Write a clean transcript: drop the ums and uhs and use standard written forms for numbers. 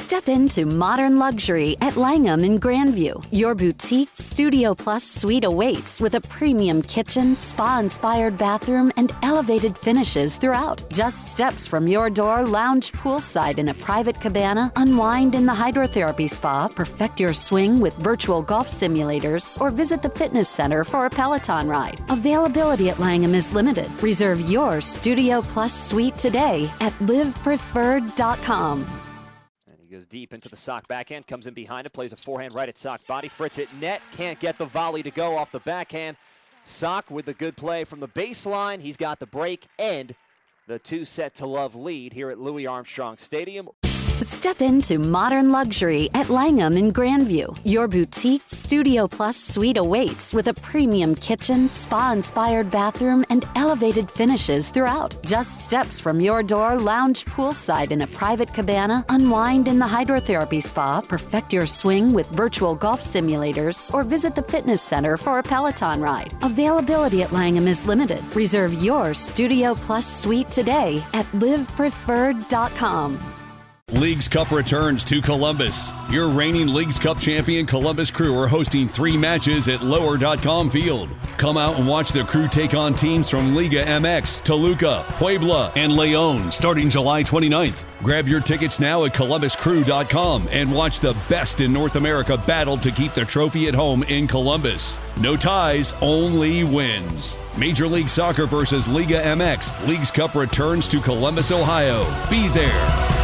Step into modern luxury at Langham in Grandview. Your boutique Studio Plus suite awaits with a premium kitchen, spa-inspired bathroom, and elevated finishes throughout. Just steps from your door, lounge poolside in a private cabana, unwind in the hydrotherapy spa, perfect your swing with virtual golf simulators, or visit the fitness center for a Peloton ride. Availability at Langham is limited. Reserve your Studio Plus suite today at livepreferred.com. He goes deep into the Sock backhand, comes in behind it, plays a forehand right at Sock body. Fritz at net, can't get the volley to go off the backhand. Sock with the good play from the baseline. He's got the break and the 2-set-to-love lead here at Louis Armstrong Stadium. Step into modern luxury at Langham in Grandview. Your boutique Studio Plus suite awaits with a premium kitchen, spa-inspired bathroom, and elevated finishes throughout. Just steps from your door, lounge poolside in a private cabana, unwind in the hydrotherapy spa, perfect your swing with virtual golf simulators, or visit the fitness center for a Peloton ride. Availability at Langham is limited. Reserve your Studio Plus suite today at livepreferred.com. Leagues Cup returns to Columbus. Your reigning Leagues Cup champion Columbus Crew are hosting 3 matches at Lower.com Field. Come out and watch the Crew take on teams from Liga MX, Toluca, Puebla, and León starting July 29th. Grab your tickets now at ColumbusCrew.com and watch the best in North America battle to keep the trophy at home in Columbus. No ties, only wins. Major League Soccer versus Liga MX. Leagues Cup returns to Columbus, Ohio. Be there.